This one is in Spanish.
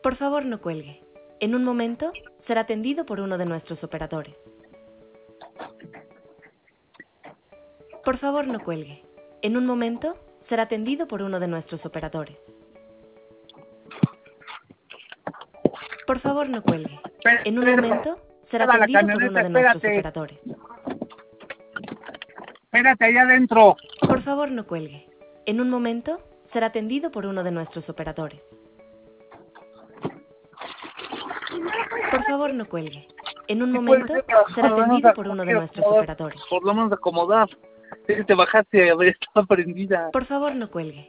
Por favor, no cuelgue. En un momento será atendido por uno de nuestros operadores. Por favor, no cuelgue. En un momento será atendido por uno de nuestros operadores. Por favor, no cuelgue. En un momento será Lleva la atendido por uno camioneta, de nuestros espérate. operadores. Espérate allá adentro. Por favor, no cuelgue. En un momento será atendido por uno de nuestros operadores. Por favor, no cuelgue. En un Sí puede momento ser, pero será por lo menos atendido por uno de nuestros acomodar, operadores. por lo menos acomodar. Sí, te bajaste, a ver, estaba prendida. Por favor, no cuelgue.